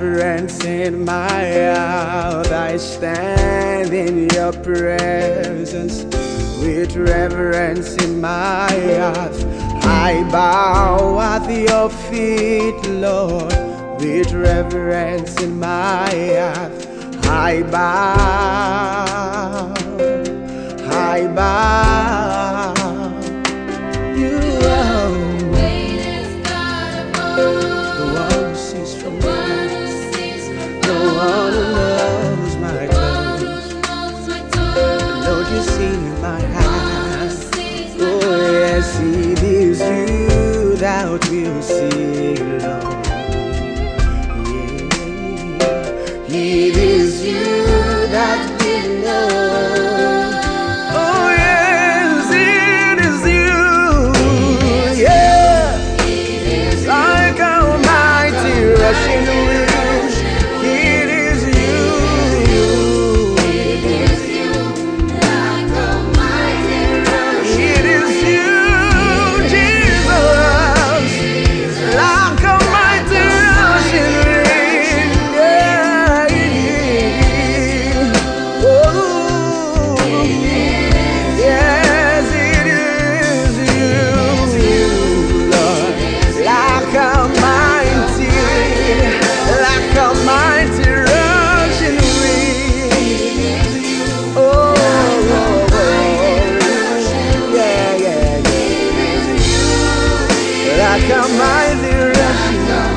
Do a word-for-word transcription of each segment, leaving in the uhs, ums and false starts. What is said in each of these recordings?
reverence in my heart. I stand in your presence with reverence in my heart. I bow at your feet, Lord, with reverence in my heart. I bow, I bow. You are the one who sees from me, the one who knows my thoughts. Lord, you see my heart. Oh yes, it is you that will see, Lord. Yeah. It is you that will know. Oh yes, it is you. Yeah, like a mighty rushing wind. It is you. It is you, like a mighty rushing. It is you, Jesus, like a mighty rushing wind. Yeah, oh, yes, it is you, Lord, like a mighty, like a mighty rushing wind. Oh, oh, oh, yeah, yeah, yeah, like a mighty rushing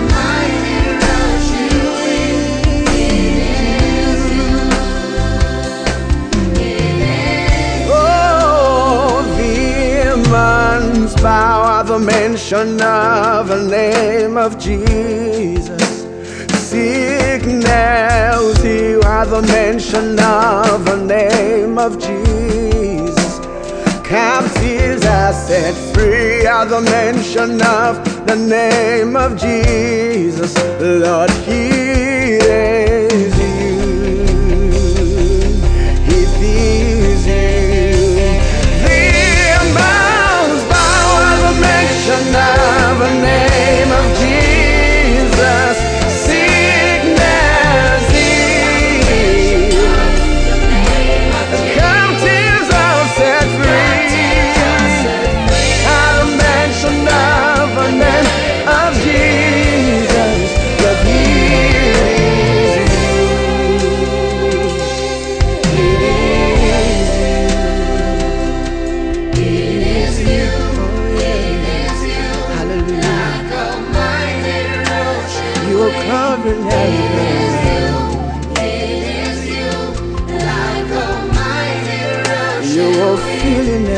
wind. Oh, demons bow at the mention of the name of Jesus. Sickness heal at the mention of the name of Jesus. Captives are set free at the mention of the name of Jesus. Lord, He is you. It is you. Demons bow at the mention of the name of Jesus. Sickness healed. Captives are set free at the mention of the name of Jesus. But He is you. It is you. It is you. Hallelujah. You are covering everything. You are feeling